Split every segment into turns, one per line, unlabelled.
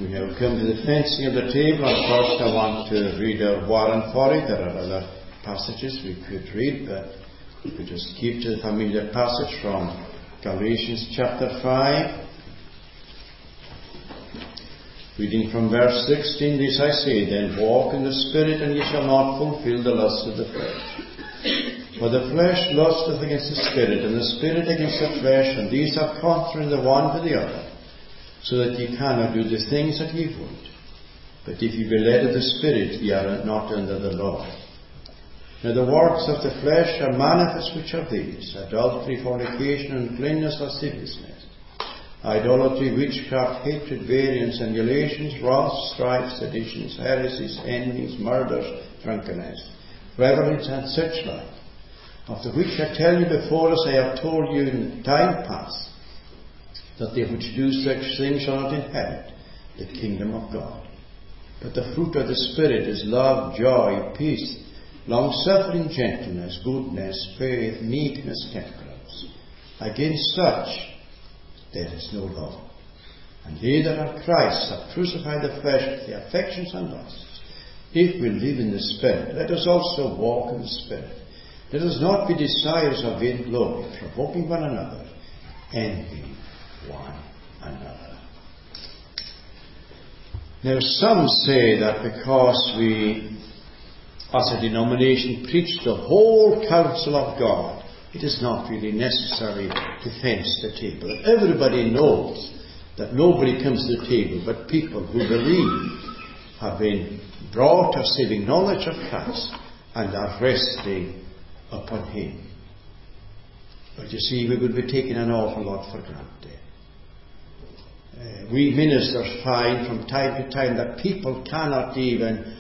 We have come to the fencing of the table, and first I want to read our warrant for it. There are other passages we could read, but we could just keep to the familiar passage from Galatians chapter 5. Reading from verse 16, this I say, then walk in the Spirit, and ye shall not fulfill the lust of the flesh. For the flesh lusteth against the Spirit, and the Spirit against the flesh, and these are contrary the one to the other, so that ye cannot do the things that ye would. But if ye be led of the Spirit, ye are not under the law. Now the works of the flesh are manifest, which are these: adultery, fornication, uncleanness, lasciviousness, idolatry, witchcraft, hatred, variance, emulations, wrath, strife, seditions, heresies, envies, murders, drunkenness, revelings, and such like. Of the which I tell you before, as I have told you in time past, that they which do such things shall not inherit the kingdom of God. But the fruit of the Spirit is love, joy, peace, long-suffering, gentleness, goodness, faith, meekness, temperance. Against such there is no law. And they that are Christ's have crucified the flesh with the affections and lusts. If we live in the Spirit, let us also walk in the Spirit. Let us not be desirous of vainglory, provoking one another, envying one another. Now some say that because we, as a denomination, preach the whole counsel of God, it is not really necessary to fence the table. Everybody knows that nobody comes to the table but people who believe, have been brought to saving knowledge of Christ, and are resting upon Him. But you see, we would be taking an awful lot for granted. We ministers find from time to time that people cannot even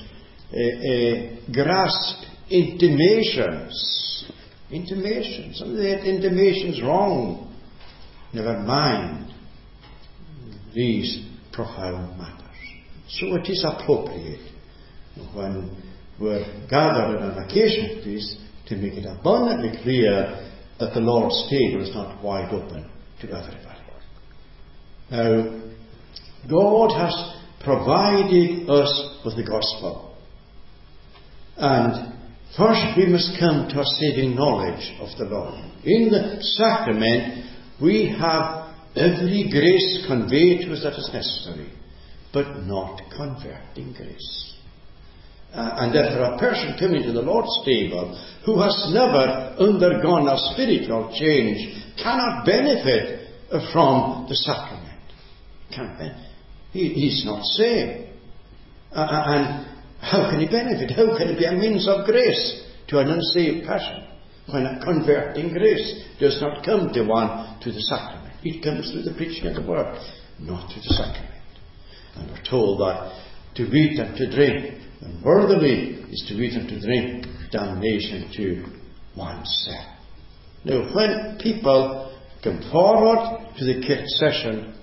grasp intimations. Some of that intimations wrong. Never mind these profound matters. So it is appropriate when we're gathered on an occasion like this to make it abundantly clear that the Lord's table is not wide open to everybody. Now, God has provided us with the gospel. And first we must come to a saving knowledge of the Lord. In the sacrament, we have every grace conveyed to us that is necessary, but not converting grace. And therefore a person coming to the Lord's table who has never undergone a spiritual change cannot benefit from the sacrament. He's not saved. And how can he benefit? How can it be a means of grace to an unsaved person when a converting grace does not come to one through the sacrament? It comes through the preaching of the word, not through the sacrament. And we're told that to eat and to drink, and worthily is to eat and to drink, damnation to oneself. Now, when people come forward to the kirk session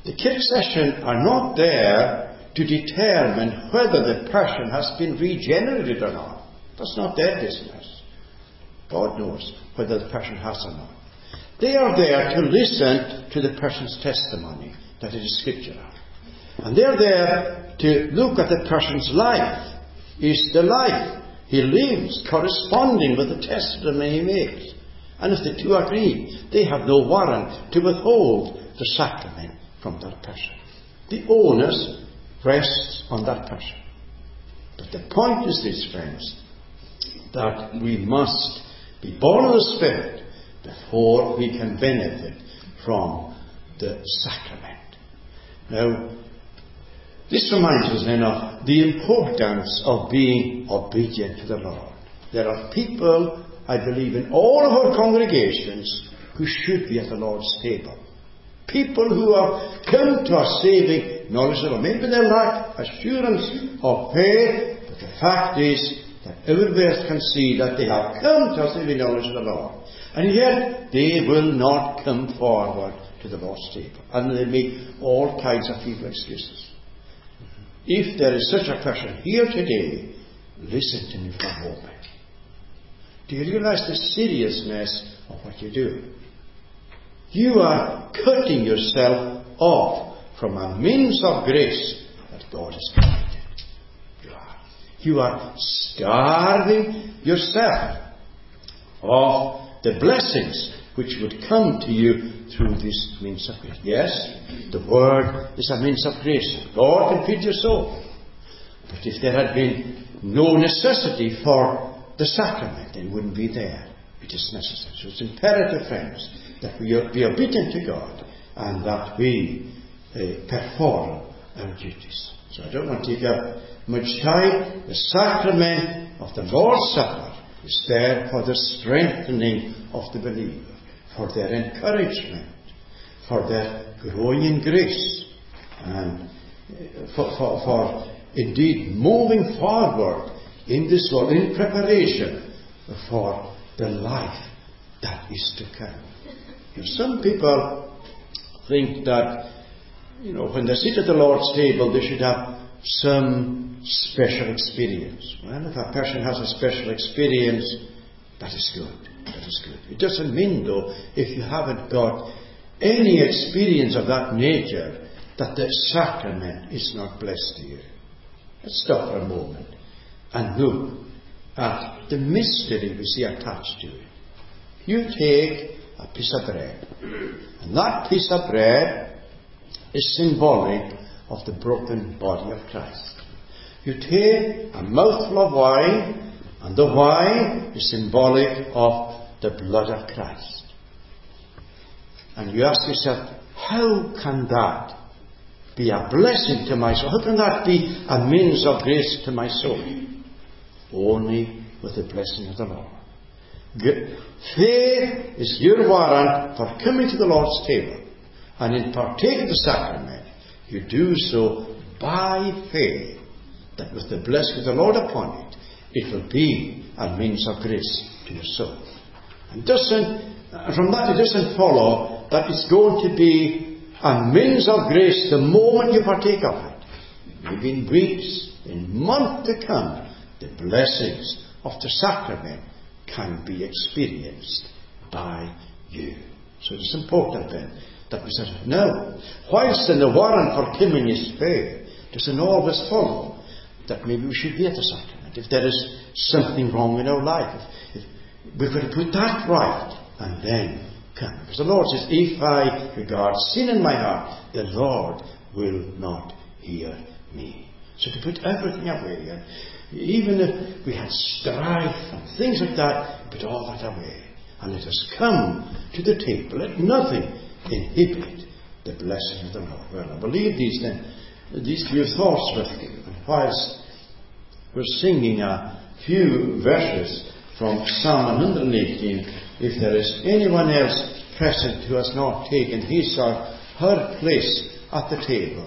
are not there to determine whether the person has been regenerated or not. That's not their business. God knows whether the person has or not. They are there to listen to the person's testimony, that it is scriptural. And they are there to look at the person's life. Is the life he lives corresponding with the testimony he makes? And if the two agree, they have no warrant to withhold the sacrament from that person. The onus rests on that person. But the point is this, friends, that we must be born of the Spirit before we can benefit from the sacrament. Now, this reminds us then of the importance of being obedient to the Lord. There are people, I believe, in all of our congregations who should be at the Lord's table. People who have come to a saving knowledge of the Lord. Maybe they lack assurance of faith, but the fact is that everybody else can see that they have come to a saving knowledge of the Lord. And yet they will not come forward to the Lord's table. And they make all kinds of feeble excuses. If there is such a person here today, listen to me for a moment. Do you realize the seriousness of what you do? You are cutting yourself off from a means of grace God has provided. You are starving yourself of the blessings which would come to you through this means of grace. Yes, the Word is a means of grace. God can feed your soul. But if there had been no necessity for the sacrament, then it wouldn't be there. It is necessary. So it's imperative, friends, that we be obedient to God and that we perform our duties. So I don't want to take up much time. The sacrament of the Lord's Supper is there for the strengthening of the believer, for their encouragement, for their growing in grace, and for indeed moving forward in this world in preparation for the life that is to come. Some people think that, when they sit at the Lord's table, they should have some special experience. Well, if a person has a special experience, that is good. That is good. It doesn't mean, though, if you haven't got any experience of that nature, that the sacrament is not blessed to you. Let's stop for a moment and look at the mystery we see attached to it. You take a piece of bread, and that piece of bread is symbolic of the broken body of Christ. You take a mouthful of wine, and the wine is symbolic of the blood of Christ. And you ask yourself, how can that be a blessing to my soul? How can that be a means of grace to my soul? Only with the blessing of the Lord. Faith is your warrant for coming to the Lord's table. And in partaking of the sacrament, you do so by faith, that with the blessing of the Lord upon it, it will be a means of grace to your soul. And from that it doesn't follow that it's going to be a means of grace the moment you partake of it. Maybe in weeks, in months to come, the blessings of the sacrament can be experienced by you. So it's important then that we say, no, whilst in the warrant for coming is faith, it doesn't always follow that maybe we should be at the sacrament. If there is something wrong in our life, if we've got to put that right and then come. Because the Lord says, if I regard sin in my heart, the Lord will not hear me. So to put everything away, and even if we had strife and things like that, put all that away. And let us come to the table. Let nothing inhibit the blessing of the Lord. Well, I believe these few thoughts with you. And whilst we're singing a few verses from Psalm 118, if there is anyone else present who has not taken his or her place at the table,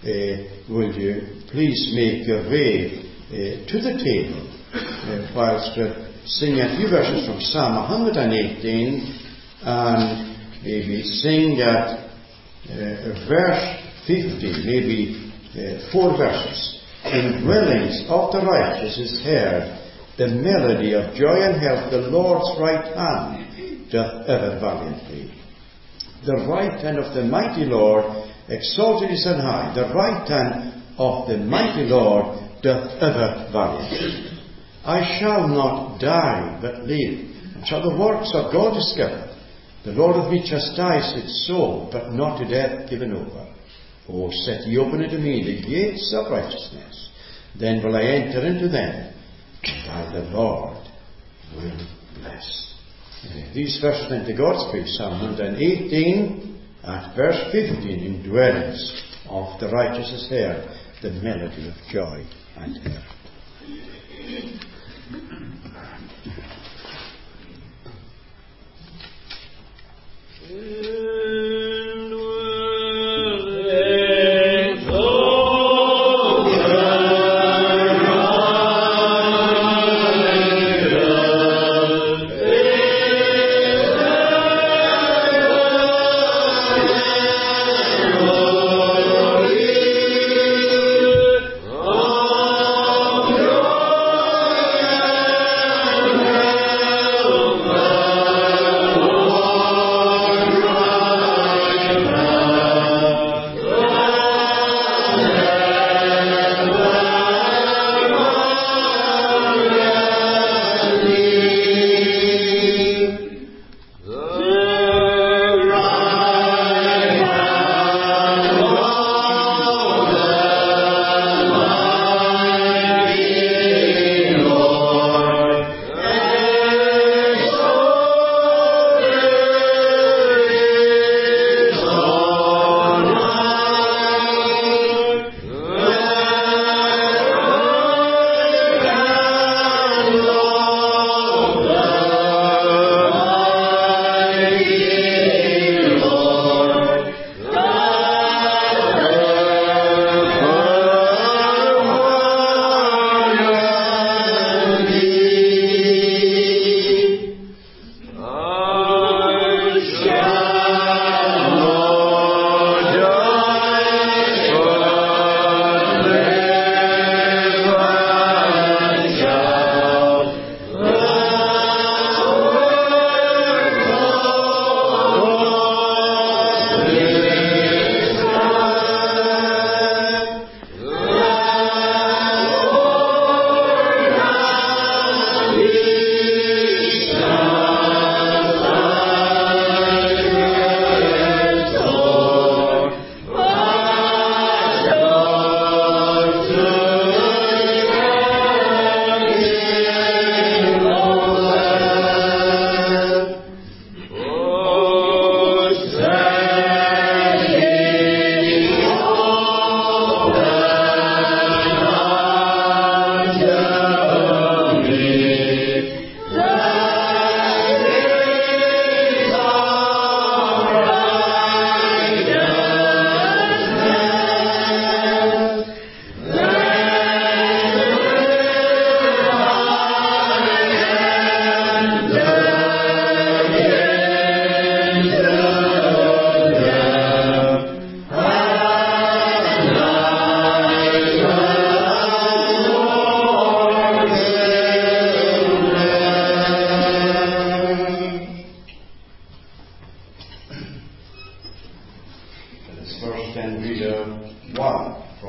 will you please make your way to the table whilst we're singing a few verses from Psalm 118, and maybe sing at verse 50, maybe 4 verses. In dwellings of the righteous is heard the melody of joy and health. The Lord's right hand doth ever valiantly. The right hand of the mighty Lord exalted is on high. The right hand of the mighty Lord doth ever valiantly. I shall not die, but live, and shall the works of God discover. The Lord hath me chastised its soul, but not to death given over. O set ye open unto me the gates of righteousness. Then will I enter into them, and I the Lord will bless. These verses into God's praise, Psalm 118 at verse 15, in dwellings of the righteous is heard the melody of joy and health.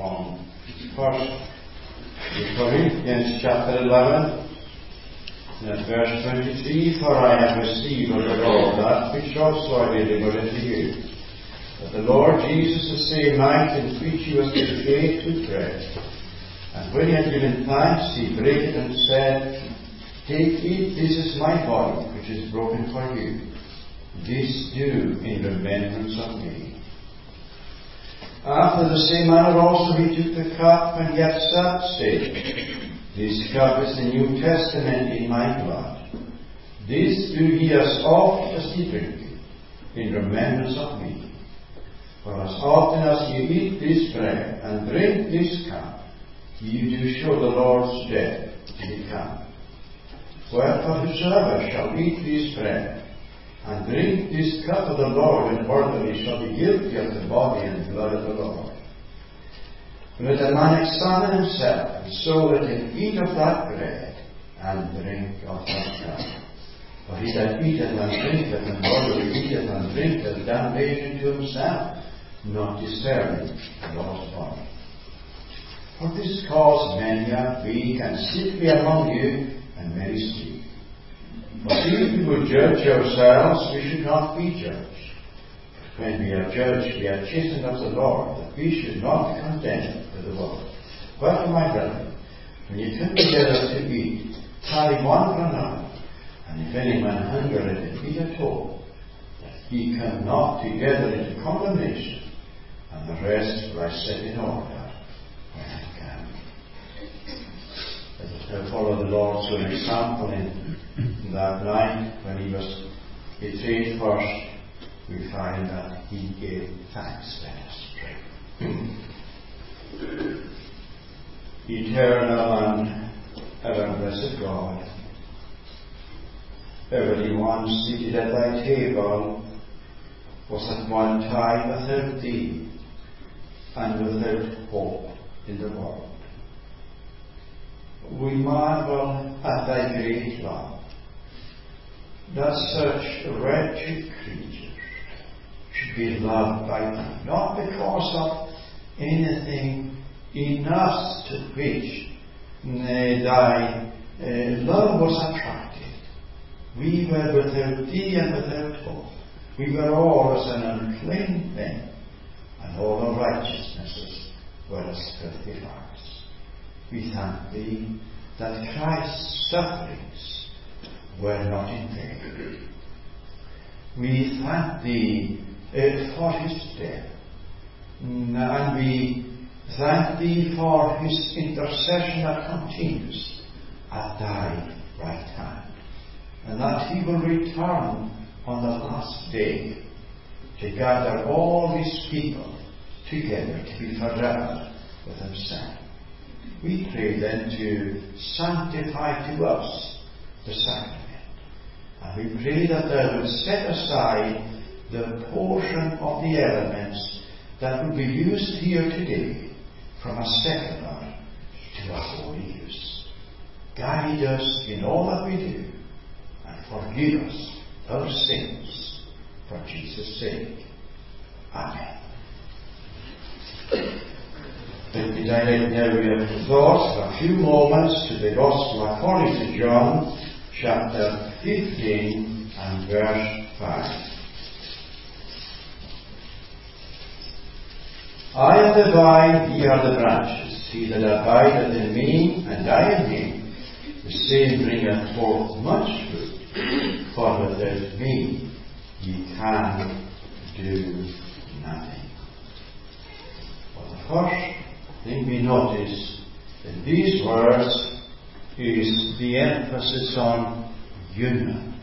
on 1 Corinthians chapter 11, and at verse 23, "For I have received of the Lord that which also I delivered unto you, that the Lord Jesus, the same night in which he was betrayed, took bread. And when he had given thanks, he brake it and said, Take, eat, this is my body, which is broken for you. This do in remembrance of me. After the same manner also he took the cup, and he had said, saying, This cup is the New Testament in my blood. This do ye as oft as ye drink it, in remembrance of me. For as often as ye eat this bread, and drink this cup, ye do show the Lord's death till he come. Wherefore whosoever shall eat this bread, and drink this cup of the Lord unworthily, shall be guilty of the body and blood of the Lord. Let a man examine himself, and so let him eat of that bread, and drink of that cup. For he that eateth and drinketh unworthily eateth and drinketh damnation to himself, not discerning the Lord's body. For this cause many are weak, and sickly among you, and many sleep. For if we would judge ourselves, we should not be judged. But when we are judged, we are chastened of the Lord, that we should not be condemned with the world. Wherefore, my brethren, when ye come together to eat, tarry one for another. And if any man hungereth, eat at home, that ye come not together into condemnation. And the rest will I set in order when I come. Let us now follow the Lord's own example in that night when he was betrayed first. We find that he gave thanks. Let us pray. Eternal and ever-blessed God, everyone seated at thy table was at one time without thee and without hope in the world. We marvel at thy great love, that such wretched creatures should be loved by thee, not because of anything in us to which thy love was attracted. We were without thee and without hope. We were all as an unclean thing, and all our righteousnesses were as filthy rags. We thank thee that Christ's sufferings were not in vain. We thank thee for his death, and we thank thee for his intercession that continues at thy right hand, and that he will return on the last day to gather all his people together to be forever with himself. We pray then to sanctify to us the sacrament, and we pray that thou would set aside the portion of the elements that will be used here today from a secular to a holy use. Guide us in all that we do, and forgive us our sins for Jesus' sake. Amen. Let me direct now your thoughts for a few moments to the Gospel according to John, chapter 15 and verse 5. I am the vine, ye are the branches. He that abideth in me, and I in him, the same bringeth forth much fruit. For without me ye can do nothing. For the first thing we notice in these words is the emphasis on union.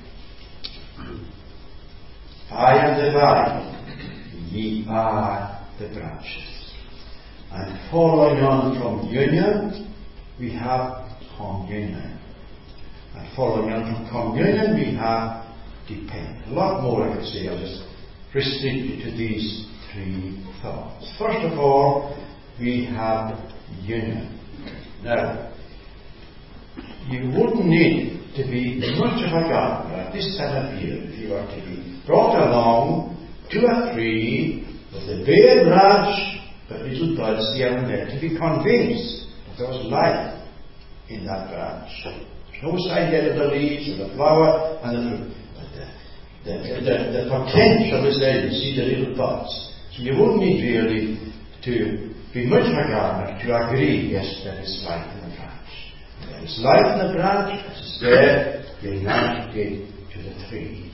I am the vine, ye are the branches. And following on from union, we have communion. And following on from communion, we have dependence. A lot more I could say. I'll just restrict it to these three thoughts. First of all, we have union. Now, you wouldn't need to be much of a gardener at this time of year if you were to be brought along to a tree with a bare branch but little buds here and there, to be convinced that there was life in that branch. There's no sign yet of the leaves, or the flower, and the fruit. But the potential is there. You see the little buds. So you won't need really to be much of a gardener to agree, yes, there is life in the branch. There is life in the branch, it is there, united to the tree.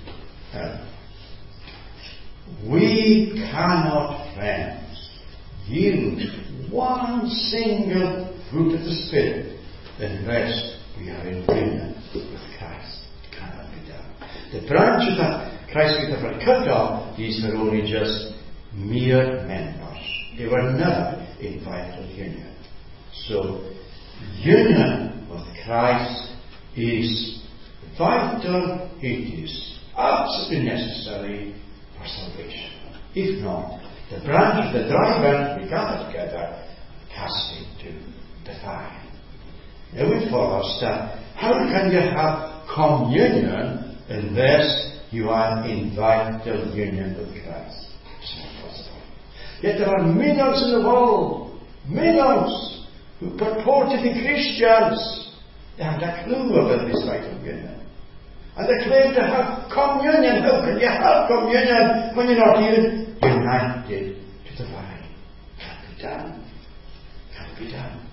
We cannot, friends, yield one single fruit of the Spirit unless we are in union with Christ. It cannot be done. The branches that Christ would have cut off, these were only just mere members. They were never in vital union. So, union with Christ is vital. It is absolutely necessary for salvation. If not, the branch of the dry branch we gather together and cast into the fire. Now it follows that how can you have communion unless you are in vital union with Christ? It's not possible. Yet there are millions in the world, millions, who purport to be Christians. They haven't a clue about this vital union. And they claim to have communion. How can you have communion when you're not even united to the vine? Can't be done. Can't be done.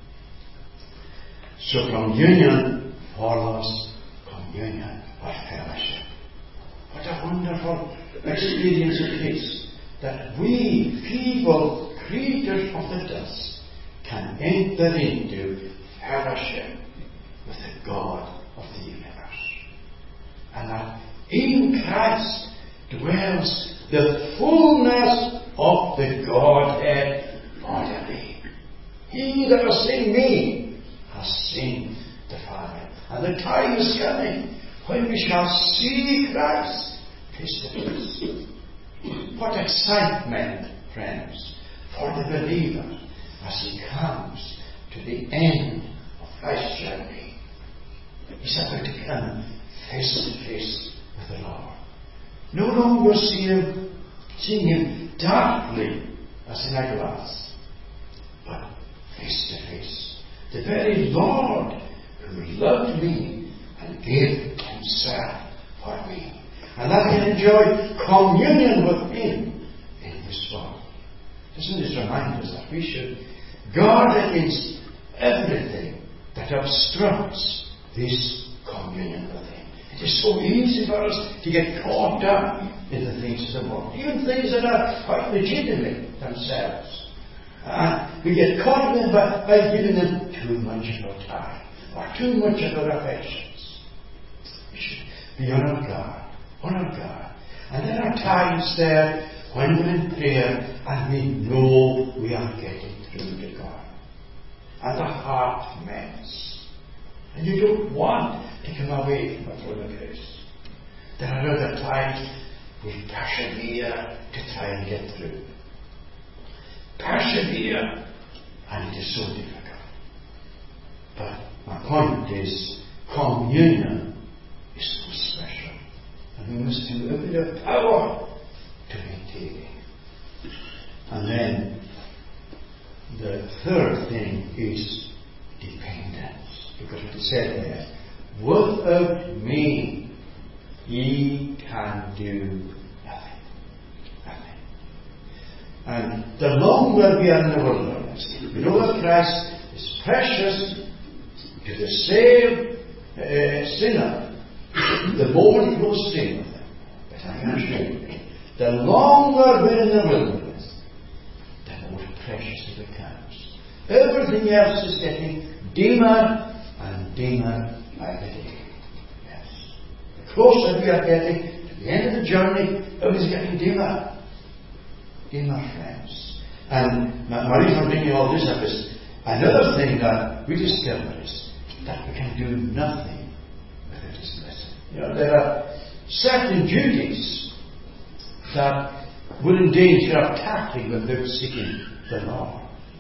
So from union follows communion or fellowship. What a wonderful experience it is that we feeble creatures of the dust can enter into fellowship with the God of the universe. And that in Christ dwells the fullness of the Godhead bodily. He that has seen me has seen the Father. And the time is coming when we shall see Christ face to face. What excitement, friends, for the believer as he comes to the end of life's journey. He's about to come face to face with the Lord. No longer seeing him darkly as in a glass, but face to face. The very Lord who loved me and gave himself for me. And I can enjoy communion with him in this world. Doesn't this remind us that we should guard against everything that obstructs this communion with him? It is so easy for us to get caught up in the things of the world, even things that are quite legitimate themselves. And we get caught in them by giving them too much of our time or too much of our affections. We should be on our guard. And there are times there when we're in prayer and we know we are getting through to God. And the heart melts. And you don't want to come away from a throne of grace. There are other times we persevere to try and get through. Persevere, and it is so difficult. But my point is, communion is so special. And we must do every bit of power to maintain it. And then the third thing is dependence. Because what it said there, without me ye can do nothing. Nothing. And the longer we are in the wilderness, we know that Christ is precious to the saved sinner. The moment close stay with him. But I can assure you, the longer we're in the wilderness, the more precious it becomes. Everything else is getting dimmer and dimmer by the day. Yes. The closer we are getting to the end of the journey, it is getting dimmer. Dimmer, friends. And my reason for bringing all this up is another thing that we discover is that we can do nothing. There are certain duties that will endanger our tackling without seeking the Lord.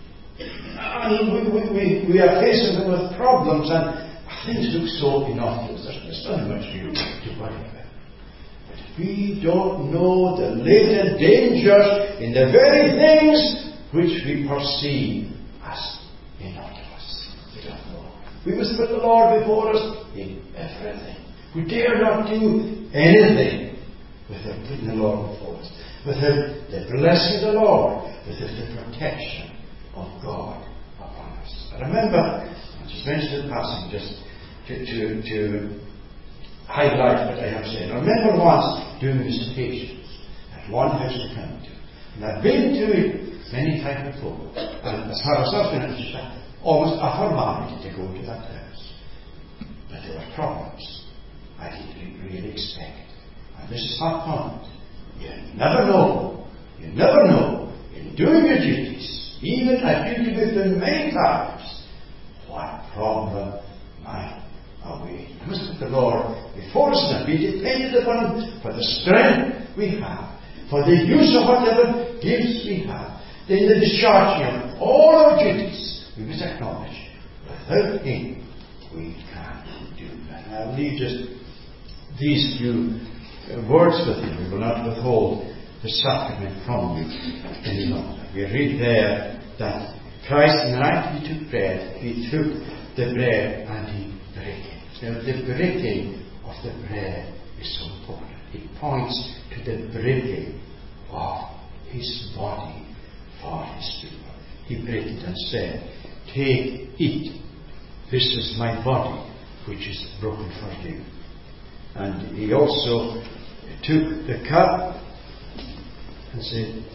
And we are facing with problems and things look so innocuous. There's not much to worry about. But we don't know the latent dangers in the very things which we perceive as innocuous. We must put the Lord before us in everything. We dare not do anything without putting the Lord before us, without the blessing of the Lord, without the protection of God upon us. I remember, I just mentioned the passage just to highlight what I have said. I remember once doing visitations at one house to come to. And I've been to it many times before. And as far as I was concerned, almost a formality to go to that house. But there were problems I didn't really expect. And this is my point. You never know. You never know. In doing your duties, even at duty with them many times, what problem might await. We must put the Lord before us and be dependent upon Him for the strength we have, for the use of whatever gifts we have, in the discharging of all our duties. We must acknowledge, without Him, we can't do that. And I'll leave just these few words with you. We will not withhold the sacrament from you any longer. We read there that Christ, in the night He took bread, He took the bread and He broke it. Now, the breaking of the bread is so important. It points to the breaking of His body for His people. He broke it and said, "Take, eat. This is my body, which is broken for you." And He also took the cup and said,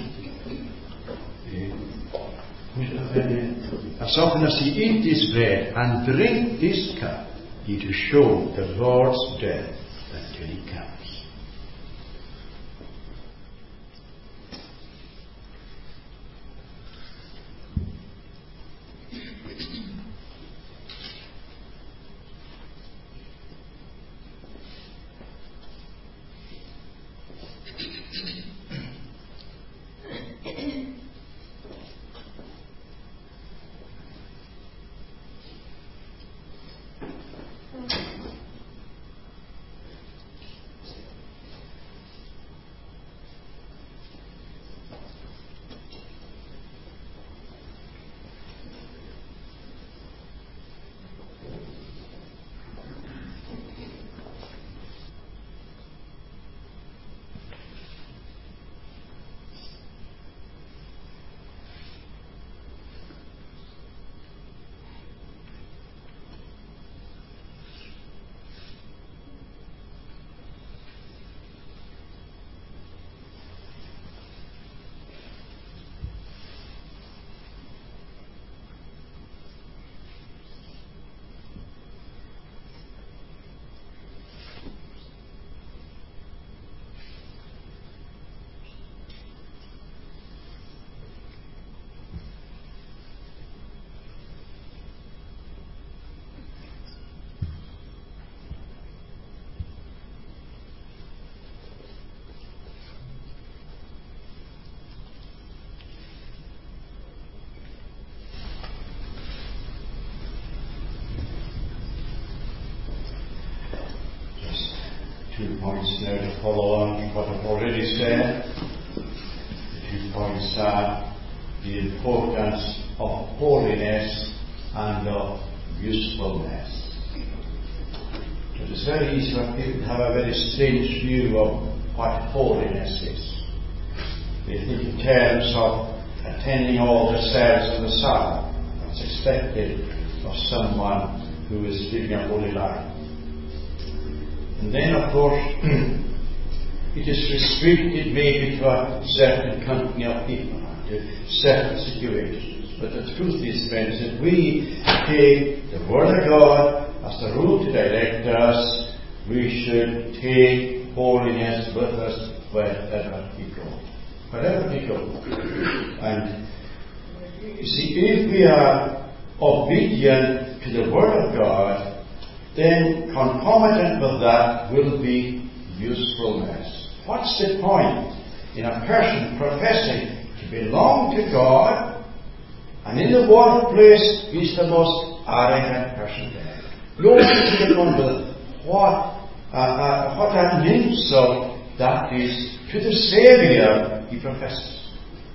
"As often as ye eat this bread and drink this cup, ye do show the Lord's death until He comes." Points now to follow on what I've already said. The 2 points are the importance of holiness and of usefulness. It is very easy for people to have a very strange view of what holiness is. They think in terms of attending all the service of the Sabbath. That's expected of someone who is living a holy life. And then, of course, it is restricted maybe to a certain company of people, to certain situations. But the truth is, friends, that we take the Word of God as the rule to direct us. We should take holiness with us wherever we go. Wherever we go. And, you see, if we are obedient to the Word of God, then concomitant with that will be usefulness. What's the point in a person professing to belong to God, and in the workplace he's the most arrogant person there? Glory to the Lord. What an insult that is to the Saviour he professes.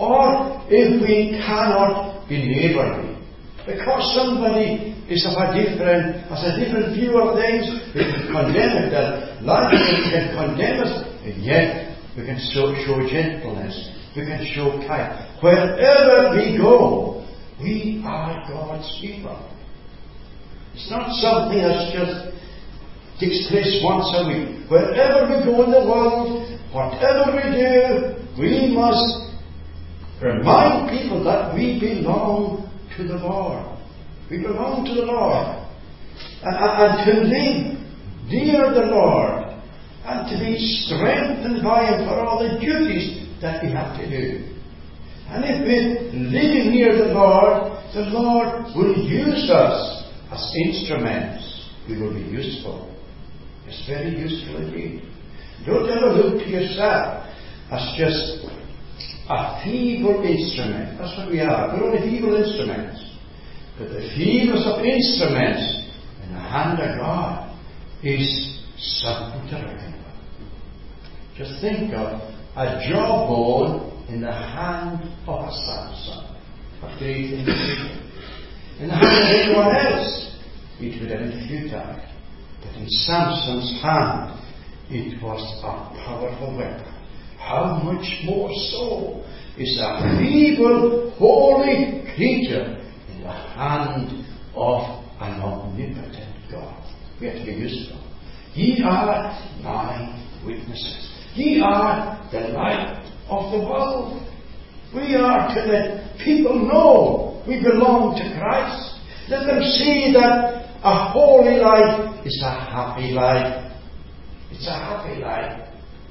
or if we cannot be neighbourly, because somebody has a different view of things, we can condemn it. That logically can condemn us, and yet we can show gentleness. We can show kindness. Wherever we go, we are God's people. It's not something that just takes place once a week. Wherever we go in the world, whatever we do, we must remind people that we belong to the Lord. We belong to the Lord. And to live near the Lord, and to be strengthened by Him for all the duties that we have to do. And if we're living near the Lord will use us as instruments. We will be useful. It's very useful indeed. Don't ever look to yourself as just a feeble instrument. That's what we are. We're only feeble instruments. But the feeblest of instruments in the hand of God is something to reckon with. Just think of a jawbone in the hand of a Samson. A great thing. In the hand of anyone else, it would have been futile. But in Samson's hand, it was a powerful weapon. How much more so is a feeble, holy creature in the hand of an omnipotent God? We have to be useful. Ye are my witnesses. Ye are the light of the world. We are to let people know we belong to Christ. Let them see that a holy life is a happy life. It's a happy life.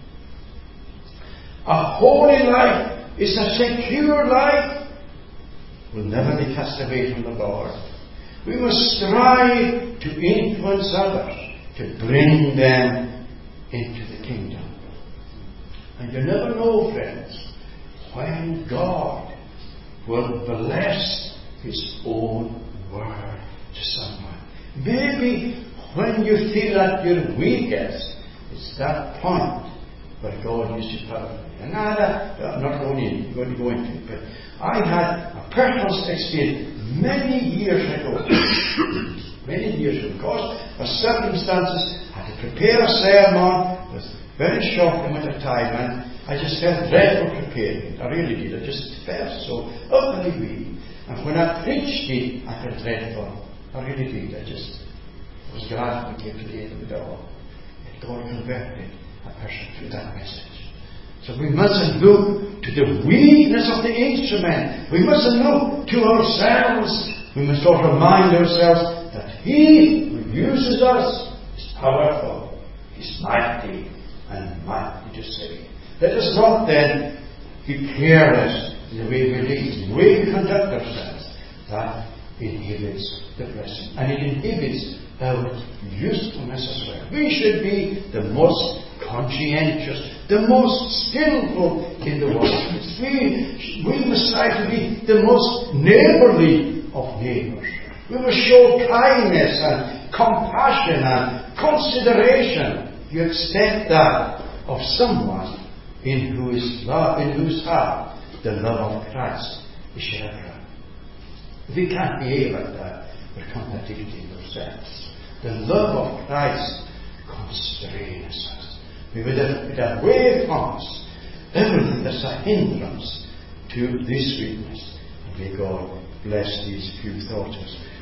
A holy life is a secure life. We'll never be cast away from the Lord. We must strive to influence others, to bring them into the kingdom. And you never know, friends, when God will bless His own word to someone. Maybe when you feel at your weakest, it's that point where God uses you powerfully. And I'm not going to go into it, but I had a personal experience many years ago. Because of circumstances, I had to prepare a sermon. It was very short amount of time, and I just felt dreadful preparing it. I really did. I just felt so utterly weak. And when I preached it, I felt dreadful. I really did. I was glad when we came to the end of it all. And God converted a person through that message. So we mustn't look to the weakness of the instrument. We mustn't look to ourselves. We must all remind ourselves that He who uses us is powerful, is mighty, and mighty to save. Let us not then be careless in the way we live, the way we conduct ourselves. That inhibits the blessing. And it inhibits our usefulness as well. We should be the most conscientious, the most skillful in the world. We must try to be the most neighbourly of neighbours. We must show kindness and compassion and consideration. You expect that of someone in whose heart the love of Christ is shed abroad. If we can't behave like that, we're contradicting ourselves. The love of Christ constrains us. We would have away from us everything that's a hindrance to this witness. And may God bless these few thoughts.